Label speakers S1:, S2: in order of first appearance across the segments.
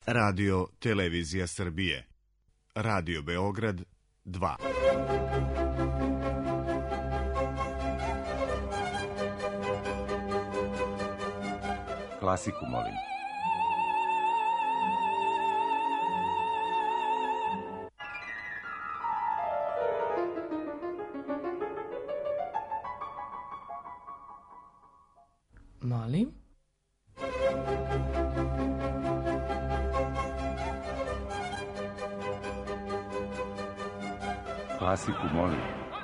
S1: Radio Televizija Srbije. Radio Beograd 2.
S2: Klasiku, molim.
S3: Molim?
S2: Klasiku, molim.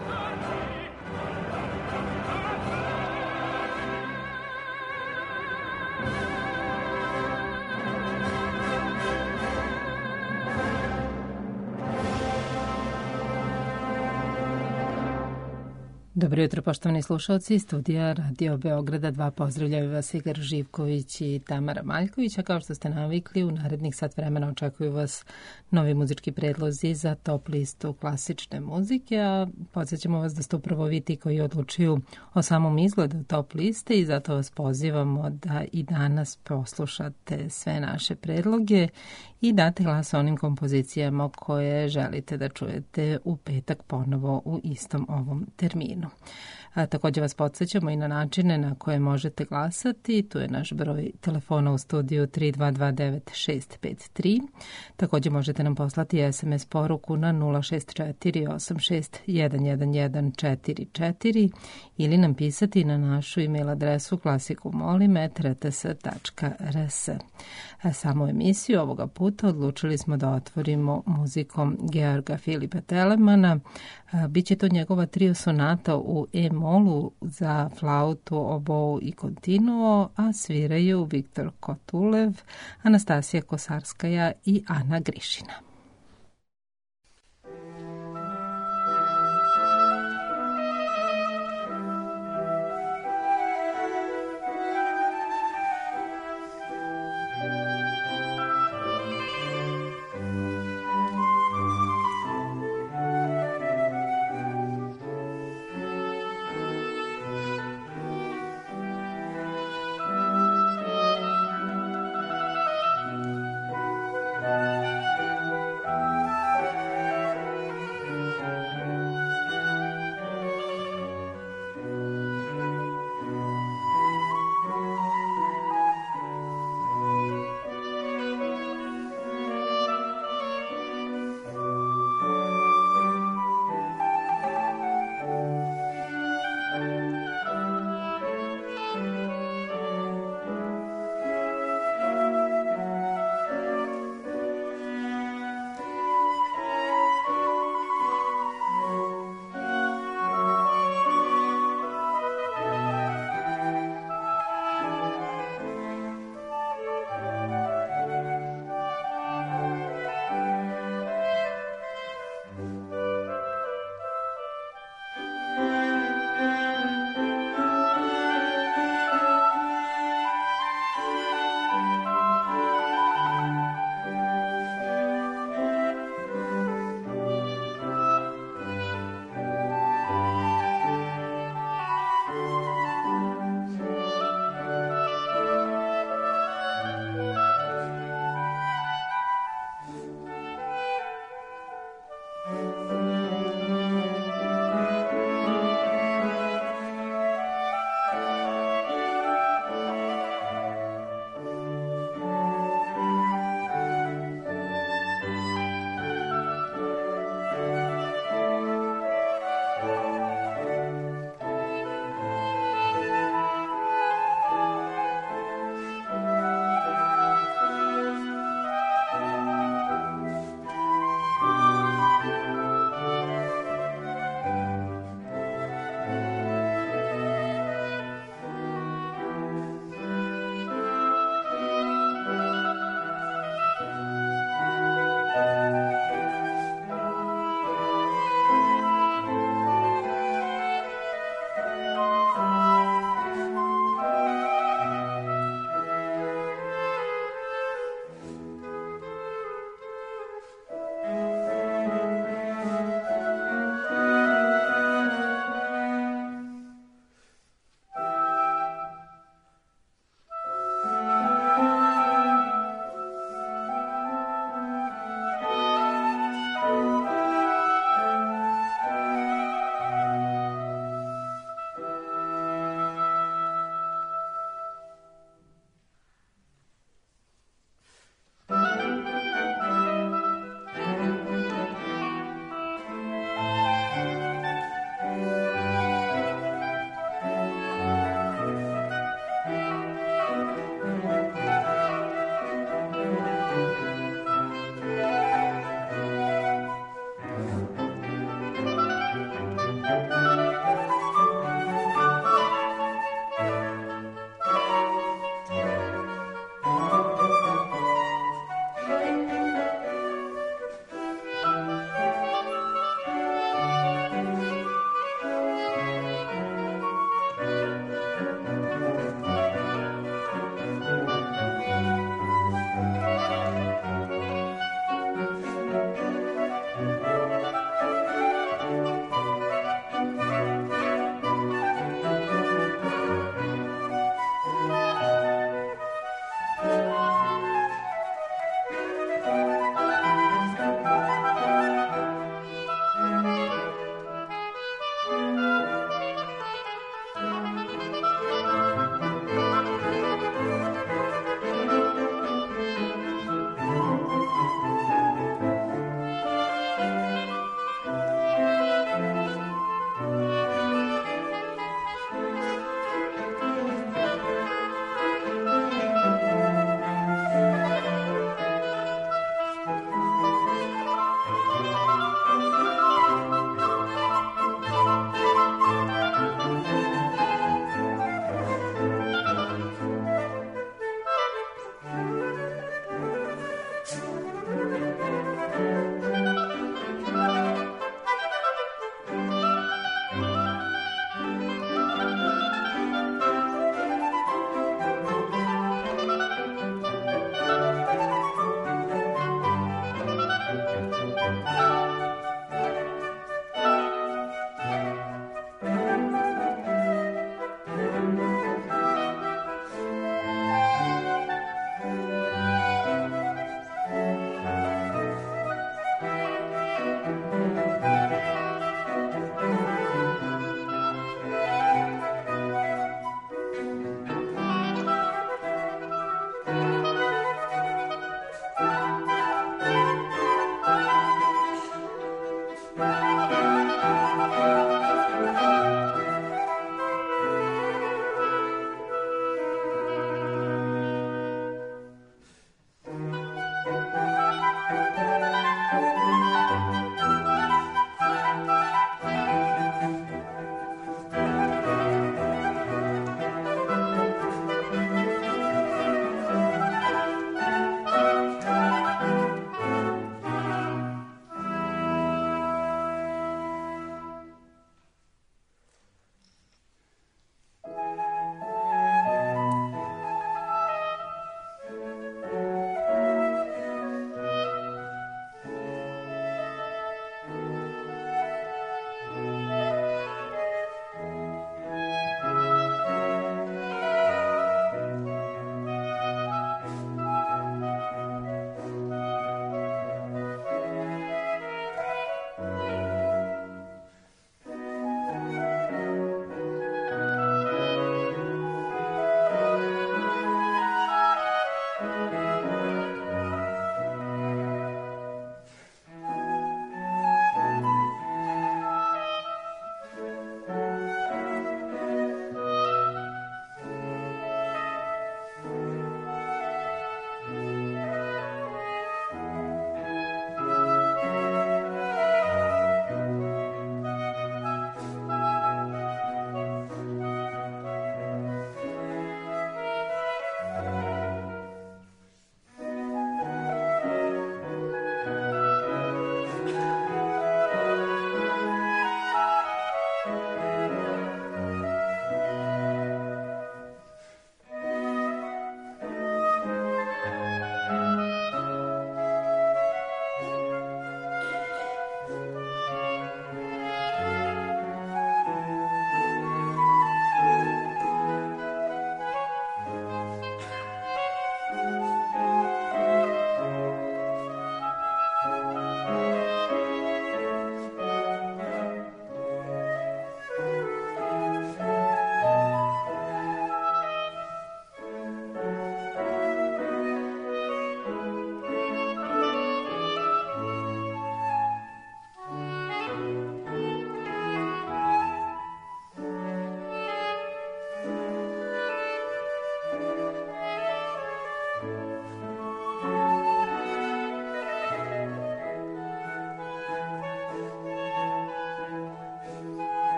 S3: Dobro jutro, poštovani slušalci, studija Radio Beograda 2. Pozdravljaju vas Igor Živković i Tamara Maljković, a kao što ste navikli, u narednih sat vremena očekuju vas novi muzički predlozi za top listu klasične muzike, a podsjećamo vas da ste upravo vi ti koji odlučuju o samom izgledu top liste i zato vas pozivamo da i danas poslušate sve naše predloge i date glas onim kompozicijama koje želite da čujete u petak ponovo u istom ovom terminu. Također vas podsjećamo i na načine na koje možete glasati. Tu je naš broj telefona u studiju 3229-653. Također možete nam poslati SMS poruku na 064-86-11144 ili nam pisati na našu email adresu klasikumoli@rts.rs. Samu emisiju ovoga puta odlučili smo da otvorimo muzikom Georga Filipa Telemana. Biće to njegova trio sonata u E-molu za flautu, obou i kontinuo, a sviraju Viktor Kotulev, Anastasija Kosarskaja i Ana Grišina.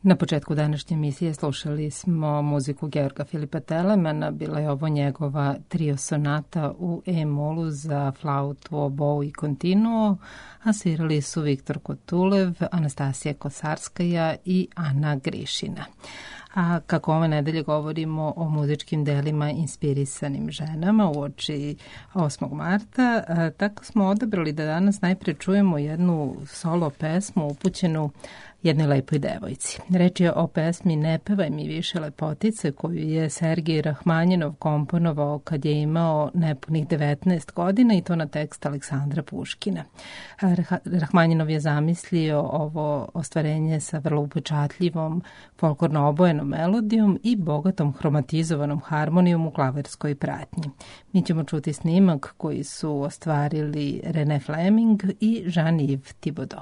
S3: Na početku današnje emisije slušali smo muziku Georga Filipa Telemana, bila je ovo njegova trio sonata u E-molu za flautu, obou i continuo, a svirali su Viktor Kotulev, Anastasija Kosarskaja i Ana Grišina. A kako ove nedelje govorimo o muzičkim delima inspirisanim ženama uoči 8. marta, tako smo odabrali da danas najpre čujemo jednu solo pesmu upućenu jednoj lepoj devojci. Reč je o pesmi Ne pevaj mi više lepotice, koju je Sergej Rahmanjinov komponovao kad je imao nepunih 19 godina i to na tekst Aleksandra Puškina. Rahmanjinov je zamislio ovo ostvarenje sa vrlo upečatljivom folklorno obojenom melodijom i bogatom hromatizovanom harmonijom u klaverskoj pratnji. Mi ćemo čuti snimak koji su ostvarili René Fleming i Jean-Yves Thibaudeau.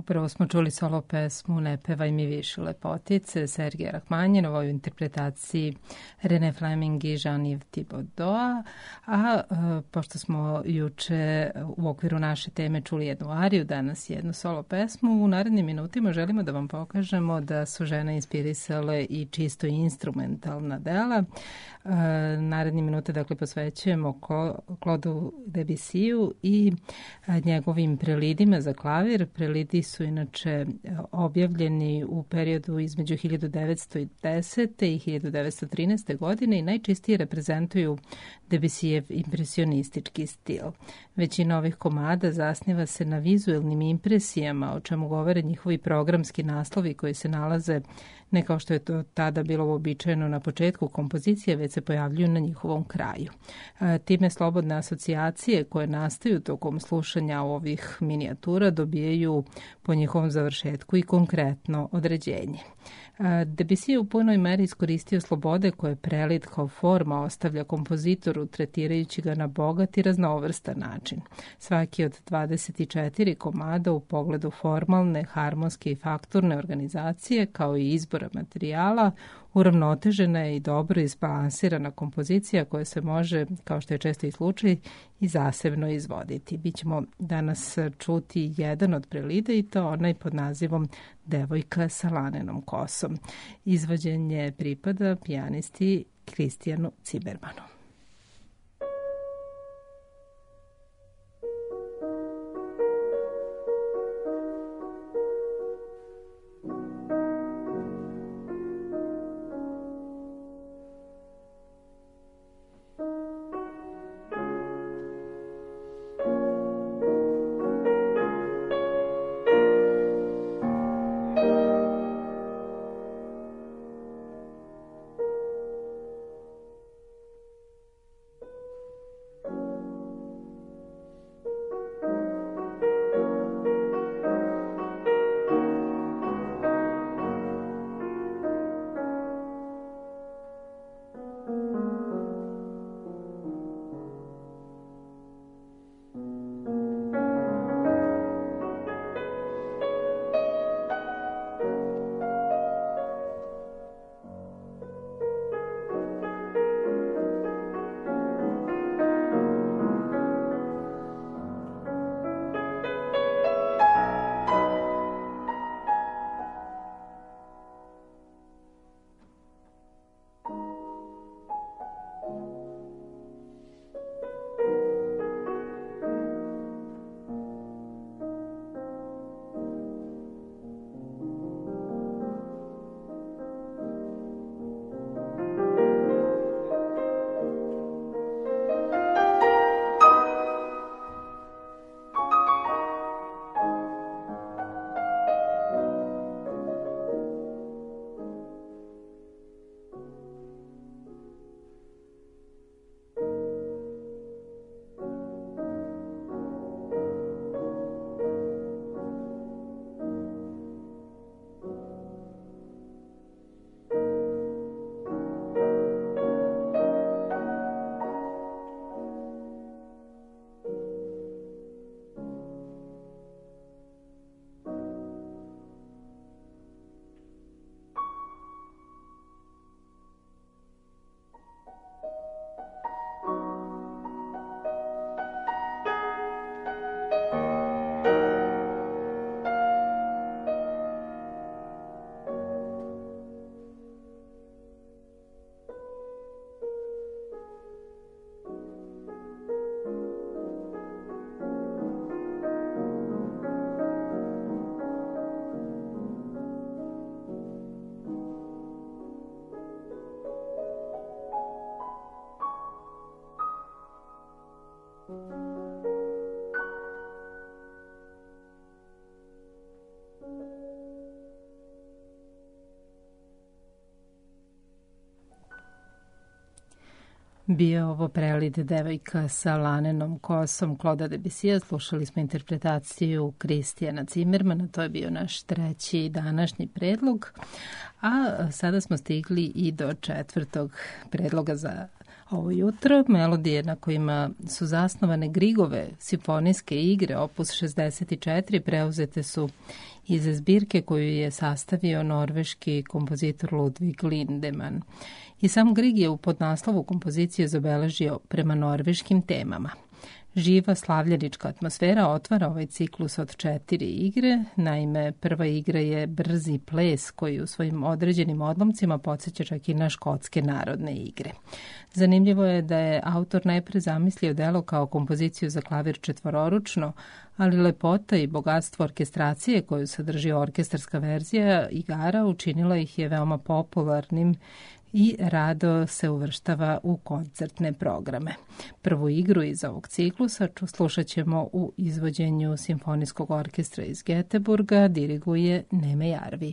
S3: Upravo smo čuli solo pesmu Ne pevaj mi više lepotice Sergeja Rahmanjinova u interpretaciji René Fleming i Jean-Yves Thibaudeau, a pošto smo juče u okviru naše teme čuli jednu ariju, danas jednu solo pesmu, u narednim minutima želimo da vam pokažemo da su žene inspirisale i čisto instrumentalna dela. Naredni minute dakle posvećujemo Claude Debussyu i njegovim prelidima za klavir. Prelidi su inače objavljeni u periodu između 1910. i 1913. godine i najčistije reprezentuju Debussyjev impresionistički stil. Većina ovih komada zasniva se na vizuelnim impresijama, o čemu govore njihovi programski naslovi koji se nalaze ne kao što je to tada bilo uobičajeno na početku kompozicije, već se pojavljuju na njihovom kraju. Time slobodne asocijacije koje nastaju tokom slušanja ovih minijatura dobijaju po njihovom završetku i konkretno određenje. Debussy je u punoj meri iskoristio slobode koje prelid kao forma ostavlja kompozitoru, tretirajući ga na bogat i raznovrstan način. Svaki od 24 komada u pogledu formalne, harmonske i fakturne organizacije, kao i izbora materijala, uravnotežena je i dobro izbalansirana kompozicija koja se može, kao što je često i slučaj, i zasebno izvoditi. Bićemo danas čuti jedan od prelida i to onaj pod nazivom Devojka sa lanenom kosom. Izvođenje pripada pijanisti Kristijanu Zimmermanu. Bio ovo prelid Devojka sa lanenom kosom Claude Debussya. Slušali smo interpretaciju Kristijana Zimmermana, to je bio naš treći današnji predlog. A sada smo stigli i do četvrtog predloga za Ovo jutro melodije na kojima su zasnovane Griegove simfonijske igre opus 64 preuzete su iz zbirke koju je sastavio norveški kompozitor Ludvig Lindemann. I sam Grieg je u podnaslovu kompozicije zabeležio prema norveškim temama. Živa slavljenička atmosfera otvara ovaj ciklus od 4 igre. Naime, prva igra je brzi ples koji u svojim određenim odlomcima podsjeća čak i na škotske narodne igre. Zanimljivo je da je autor najpre zamislio delo kao kompoziciju za klavir četvororučno, ali lepota i bogatstvo orkestracije koju sadrži orkestarska verzija igara učinila ih je veoma popularnim i rado se uvrštava u koncertne programe. Prvu igru iz ovog ciklusa slušat ćemo u izvođenju Simfonijskog orkestra iz Göteborga, diriguje Neme Jarvi.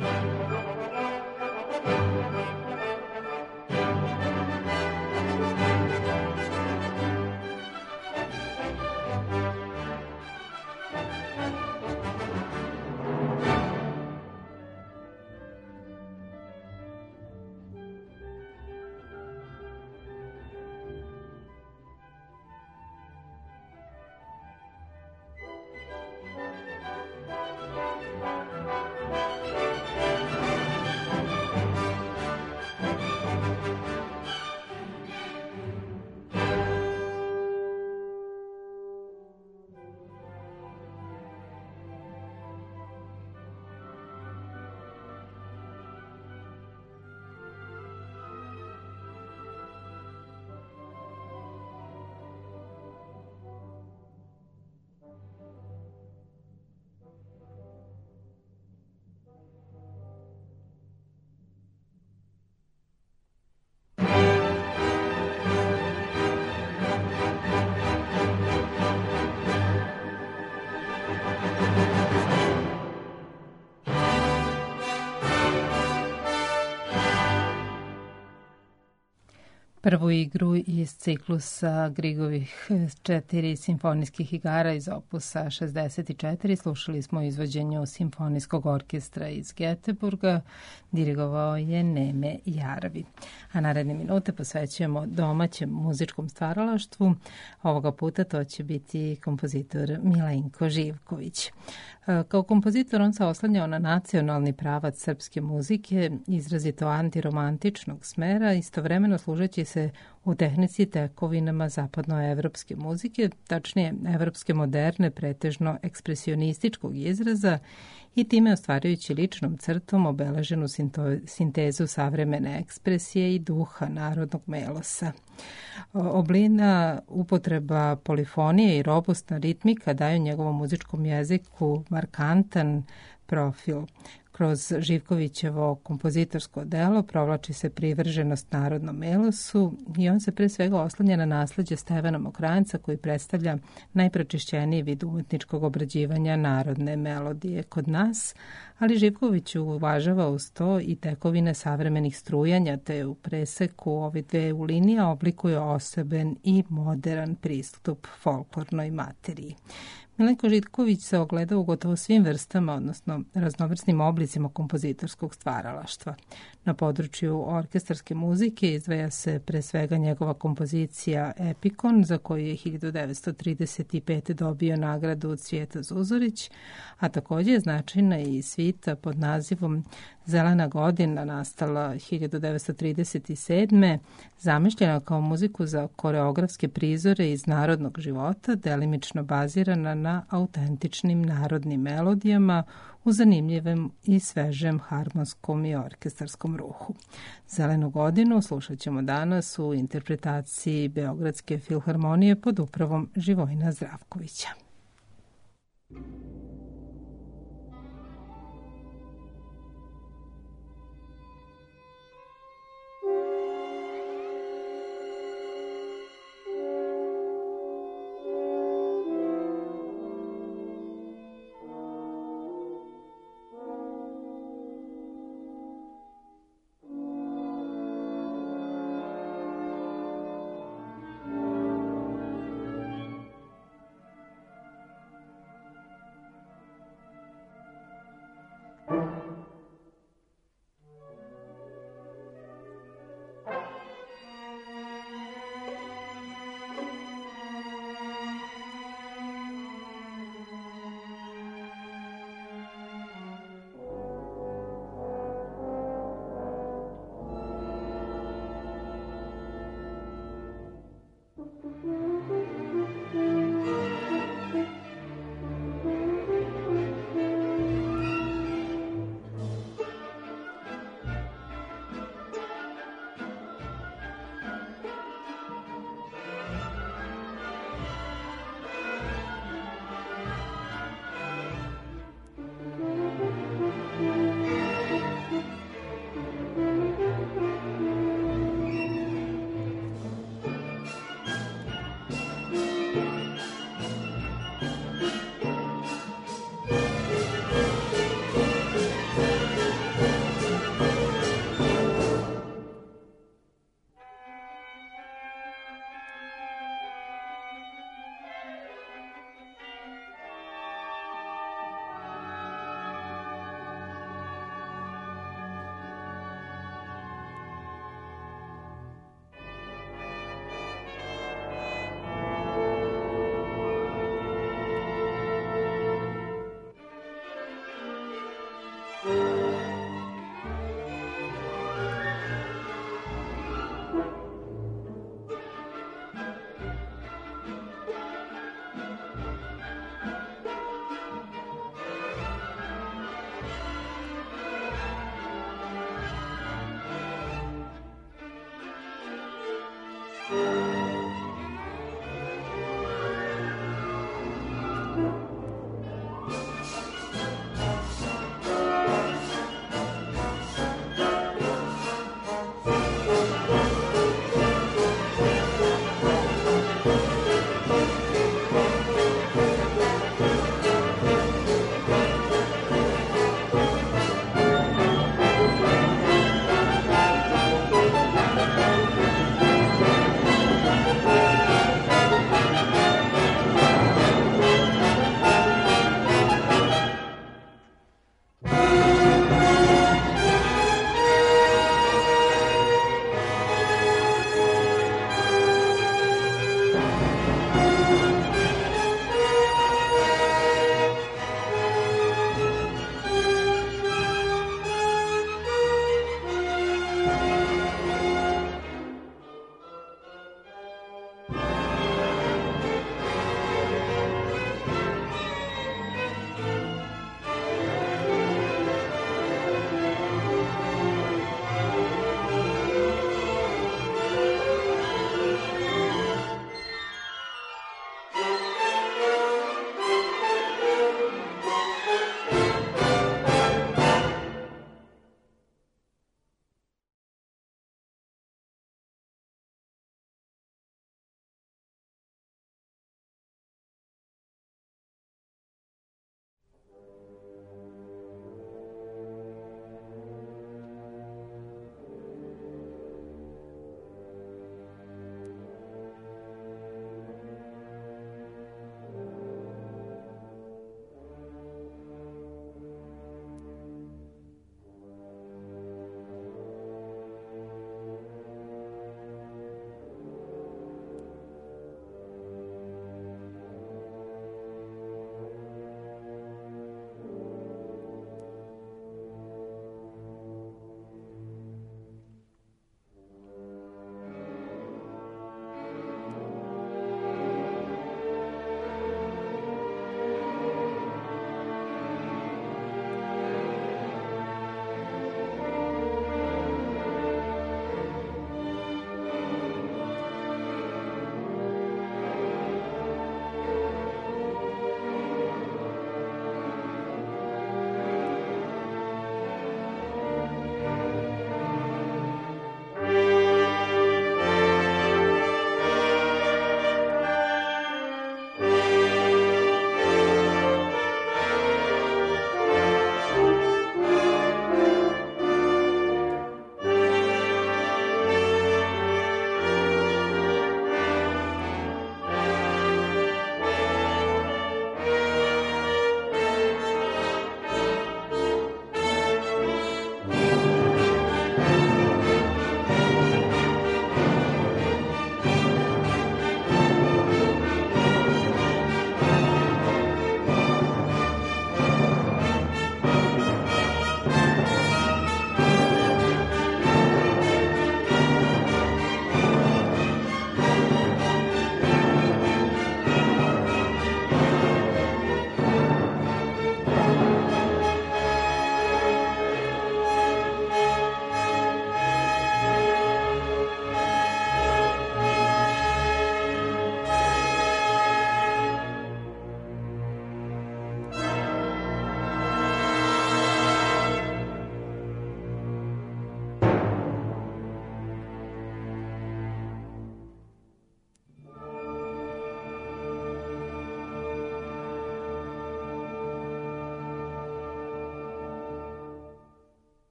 S3: Prvu igru iz ciklusa Grigovih 4 simfonijskih igara iz opusa 64 slušali smo u izvođenju Simfonijskog orkestra iz Göteborga, dirigovao je Neme Jarvi. A naredne minute posvećujemo domaćem muzičkom stvaralaštvu. Ovoga puta to će biti kompozitor Milenko Živković. Kao kompozitor on se oslanjao na nacionalni pravac srpske muzike, izrazito antiromantičnog smera, istovremeno služeći se u tehnici tekovinama zapadnoevropske muzike, tačnije evropske moderne, pretežno ekspresionističkog izraza i time ostvarujući ličnom crtom obeleženu sintezu savremene ekspresije i duha narodnog melosa. Oblina, upotreba polifonije i robustna ritmika daju njegovom muzičkom jeziku markantan profil. Kroz Živkovićevo kompozitorsko delo provlači se privrženost narodnom melosu i on se pre svega oslanja na nasleđe Stevana Mokranjca koji predstavlja najpročišćeniji vid umetničkog obrađivanja narodne melodije kod nas, ali Živković uvažava uz to i tekovine savremenih strujanja, te u preseku ove dve linija oblikuje osoben i modern pristup folklornoj materiji. Milenko Živković se ogleda u gotovo svim vrstama, odnosno raznovrsnim oblicima kompozitorskog stvaralaštva. Na području orkestarske muzike izdvaja se pre svega njegova kompozicija Epikon, za koju je 1935. dobio nagradu Cvijeta Zuzorić, a također je značajna i svita pod nazivom Zelena godina, nastala 1937. zamišljena kao muziku za koreografske prizore iz narodnog života, delimično bazirana na autentičnim narodnim melodijama u zanimljivom i svežem harmonskom i orkestarskom ruhu. Zelenu godinu slušat ćemo danas u interpretaciji Beogradske filharmonije pod upravom Živojina Zdravkovića.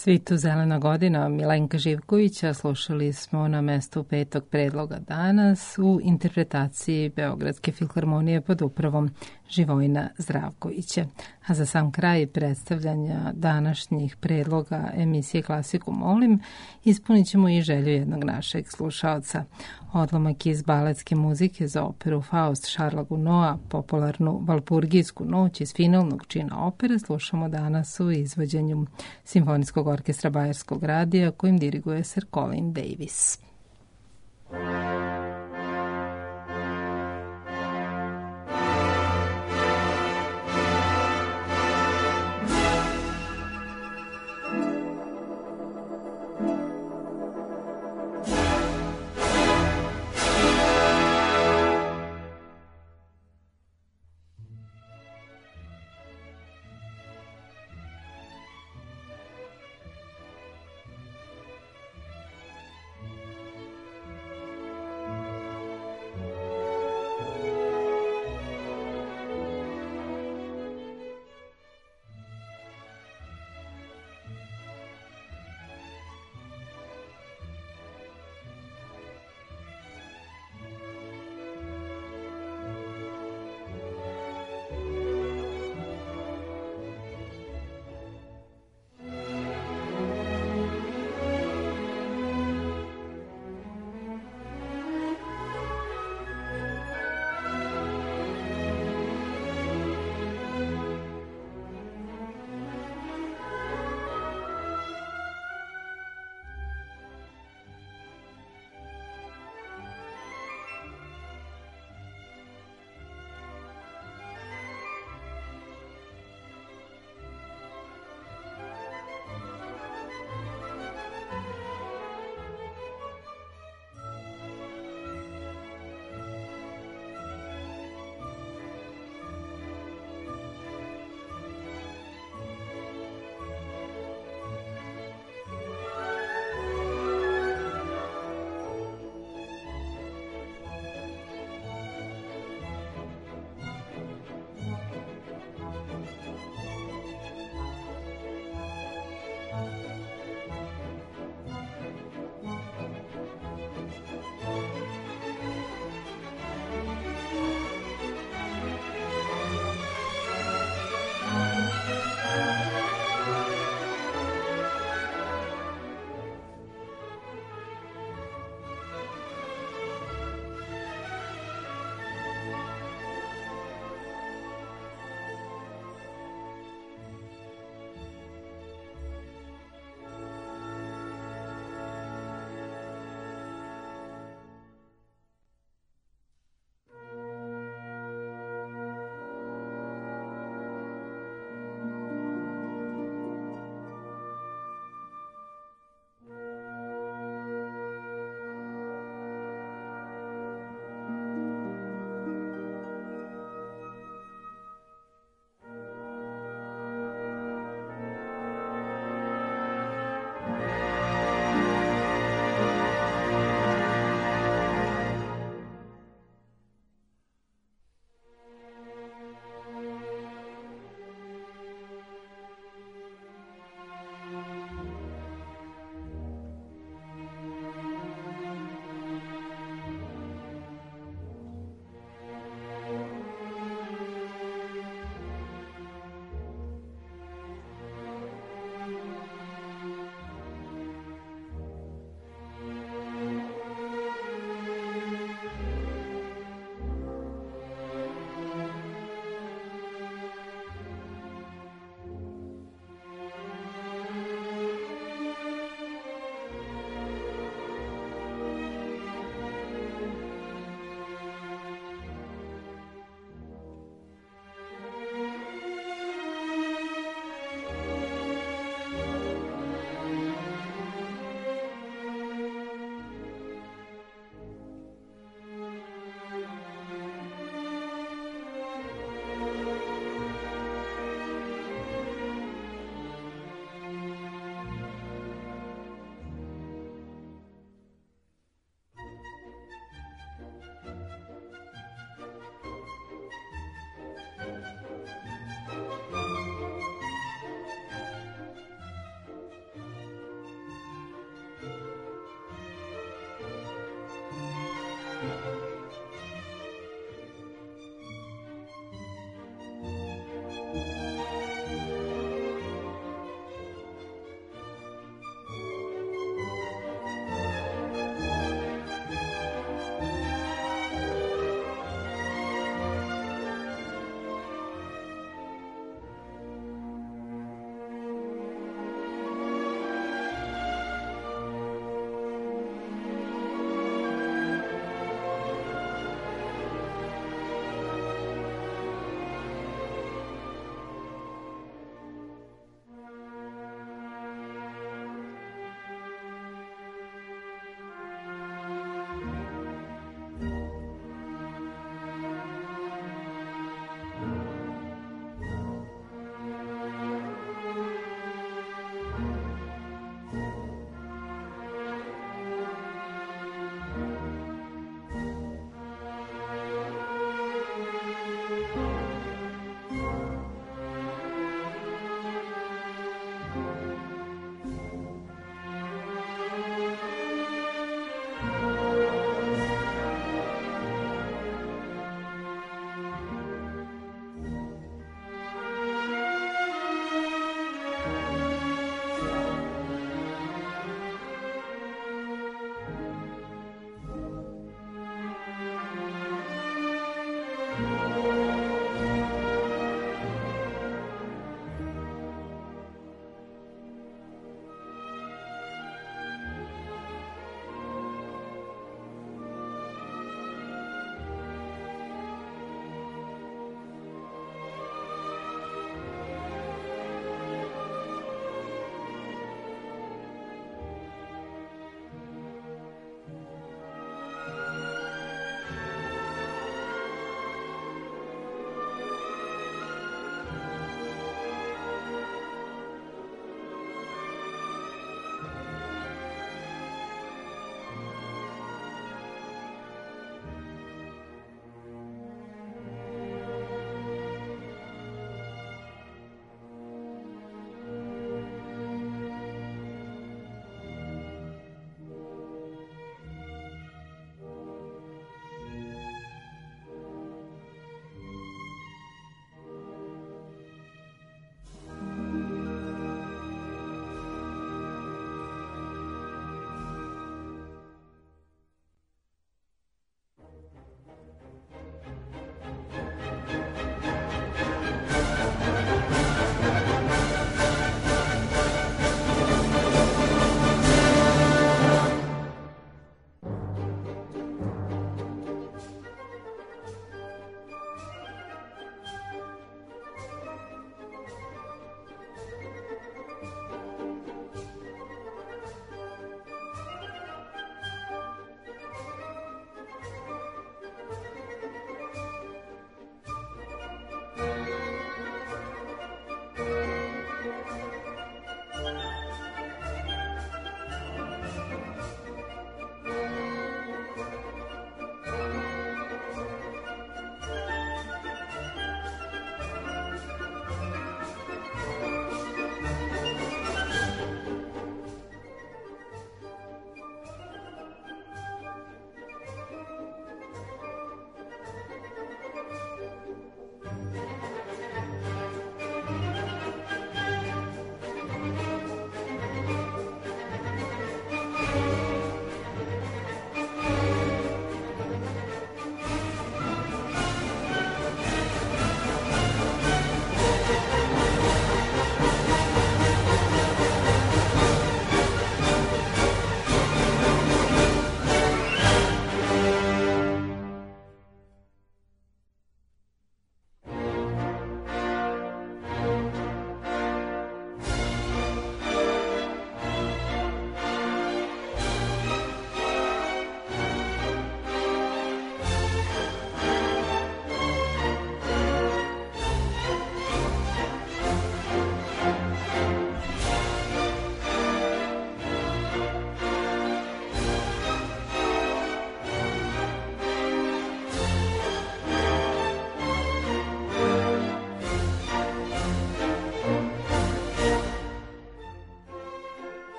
S3: Svitu Zelena godina Milenka Živkovića slušali smo na mestu petog predloga danas u interpretaciji Beogradske filharmonije pod upravom Živojina Zdravkovića. A za sam kraj predstavljanja današnjih predloga emisije Klasiku molim, ispunit ćemo i želju jednog našeg slušaoca. Odlomak iz baletske muzike za operu Faust Šarla Gounod'a, popularnu Valpurgijsku noć iz finalnog čina opere, slušamo danas u izvođenju Simfonijskog orkestra Bajerskog radija kojim diriguje Sir Colin Davis.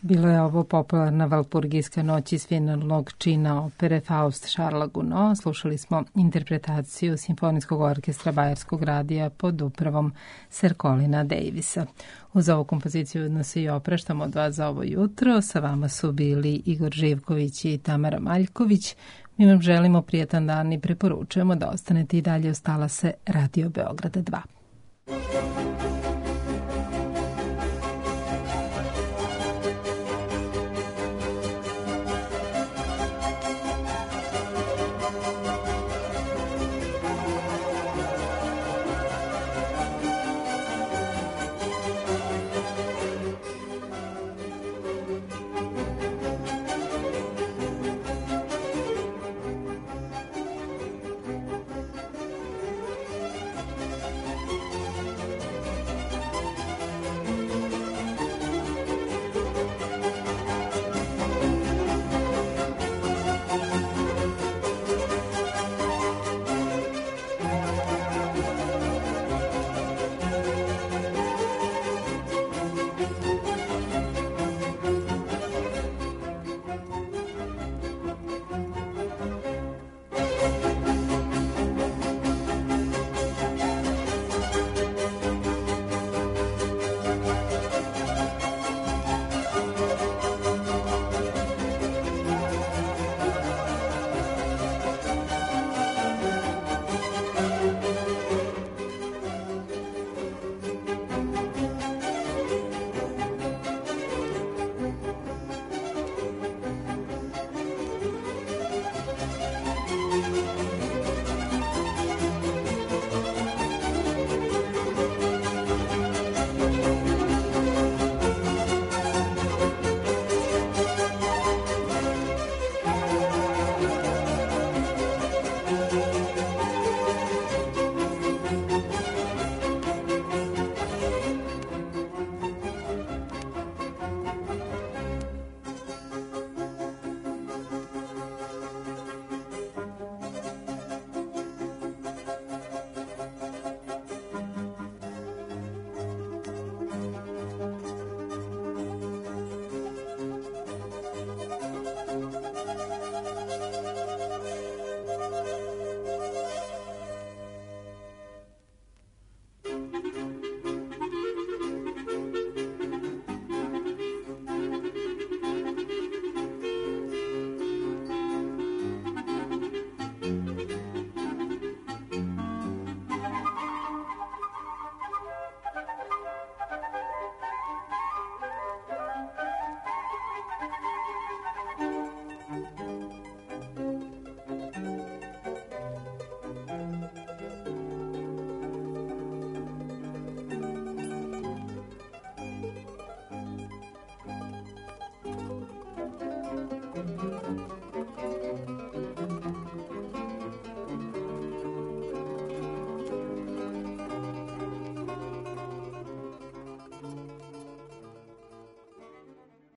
S3: Bila je ovo popularna valpurgijska noć iz finalnog čina opere Faust Charlesa Gounod. Slušali smo interpretaciju Simfonijskog orkestra Bajerskog radija pod upravom Sir Colina Davisa. Uz ovu kompoziciju nas se i opraštamo od vas za ovo jutro. Sa vama su bili Igor Živković i Tamara Maljković. Mi vam želimo prijatan dan i preporučujemo da ostanete i dalje uz talase Radio Beograda 2.